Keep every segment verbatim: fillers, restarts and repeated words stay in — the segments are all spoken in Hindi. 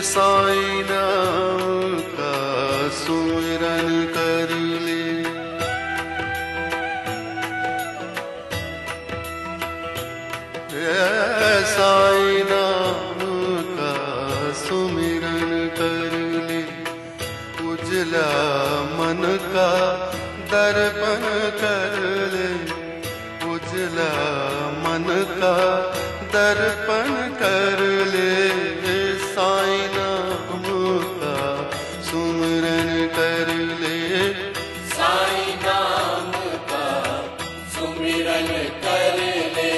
साईं नाम का सुमिरन कर ले। साईं नाम का सुमिरन कर ले, उजला मन का दर्पण कर ले, उजला मन का दर्पण कर ले। साईं नाम का सुमिरन कर ले, साईं नाम का सुमिरन कर ले।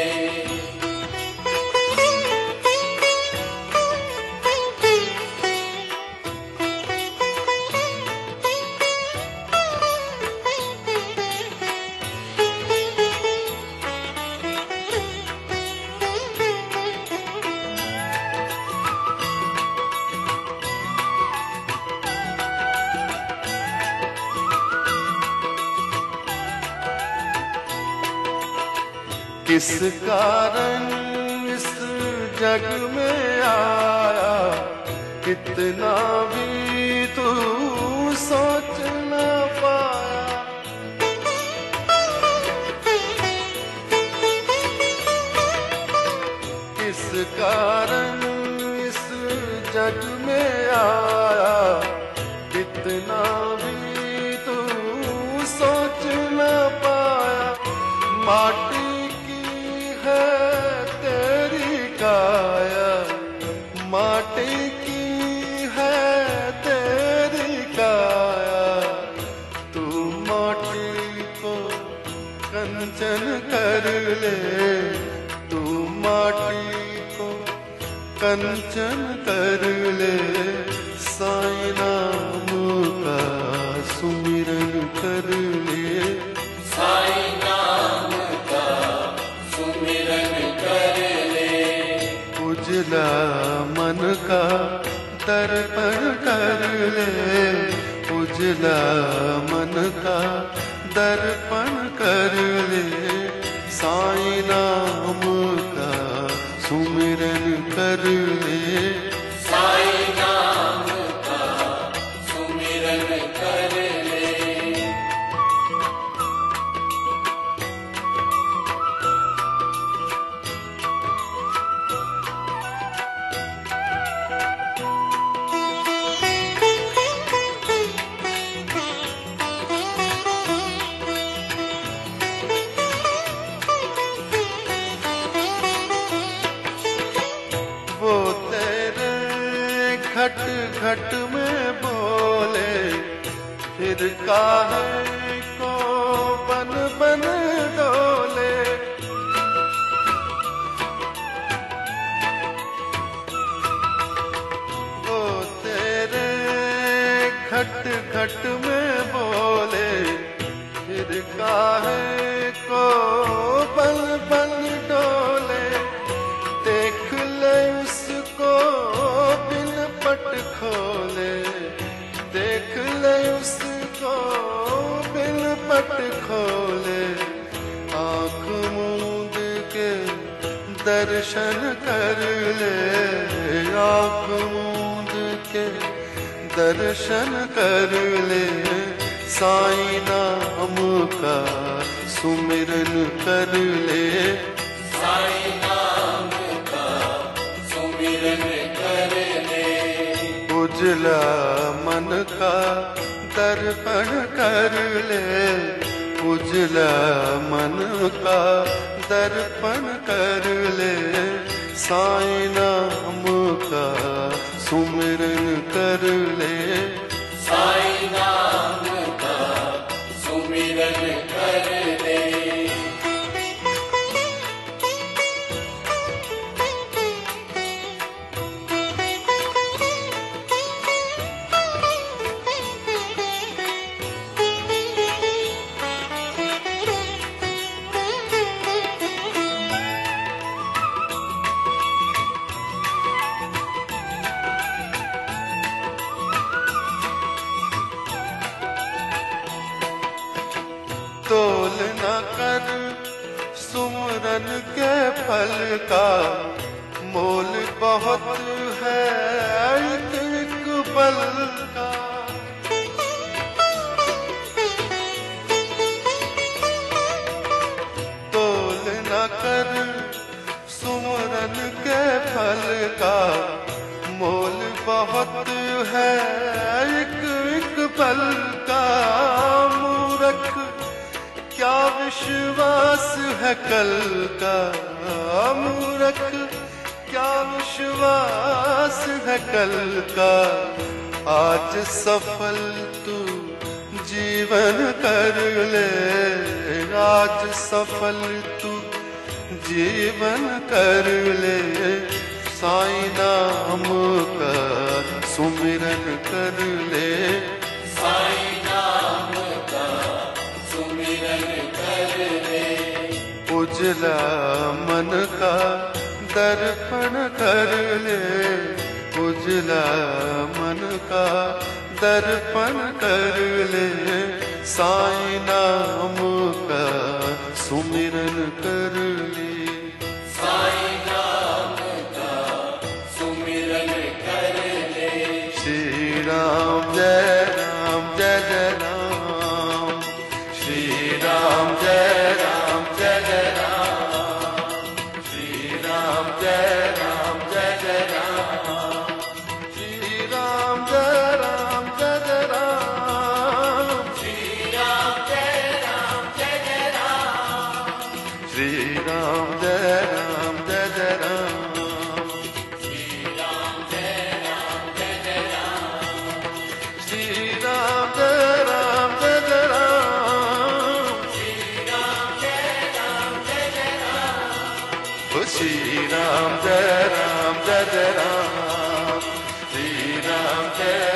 किस कारण इस जग में आया, कितना भी तू सोच न पाया। किस कारण इस जग में आया, कितना भी तू सोच न पाया। माटी है तेरी काया, माटी की है तेरी काया। तू माटी को कंचन कर ले, तू माटी को कंचन कर ले। साईं नाम का सुमिरन कर ले, साईं नाम का सुमिरन कर ले। उजला मन का दर्पण कर ले, उजला मन का दर्पण कर ले। साईं नाम का सुमिरन कर ले, साईं नाम का सुमिरन कर ले। वो तेरे घट घट में बोले, फिर काहे को बन बन डोले। वो तेरे घट घट में बोले, फिर काहे को बन बन डोले। देख ले उसको बिन पट खोले, देख ले उसको बिन पट खोले। आँख मूंद के दर्शन कर ले, आँख मूंद के दर्शन कर ले। साईं नाम का सुमिरन कर ले, साईं नाम का सुमिरन कर ले। उजला मन का दर्पण कर ले, उजला मन का दर्पण कर ले। साईं नाम का सुमिरन कर ले, साईं नाम का सुमिरन कर ले। तोल न कर सुमरन के फल का, मोल बहुत है एक पल का। तोल न कर सुमरन के फल का, मोल बहुत है एक एक पल का। मूर्ख क्या विश्वास है कल का, मूर्ख क्या विश्वास है कल का। आज सफल तू जीवन कर ले, आज सफल तू जीवन कर ले। साईं नाम का सुमिरन कर ले, साईं नाम का सुमिरन कर ले। उजला मन का दर्पण कर ले, उजला मन का दर्पण कर ले। साईं नाम का सुमिरन कर ले, साईं नाम का सुमिरन कर ले। श्री राम जय राम जय जय राम, श्री राम जय राम जय जय राम, श्री राम जय राम जय जय राम, श्री राम जय राम जय जय राम, श्री राम जय राम जय जय राम, श्री राम जय राम जय जय राम, श्री राम जय राम जय जय राम, श्री राम जय राम जय जय राम, श्री राम जय राम जय जय राम, ओ श्री राम जय राम जय जय राम, श्री राम जय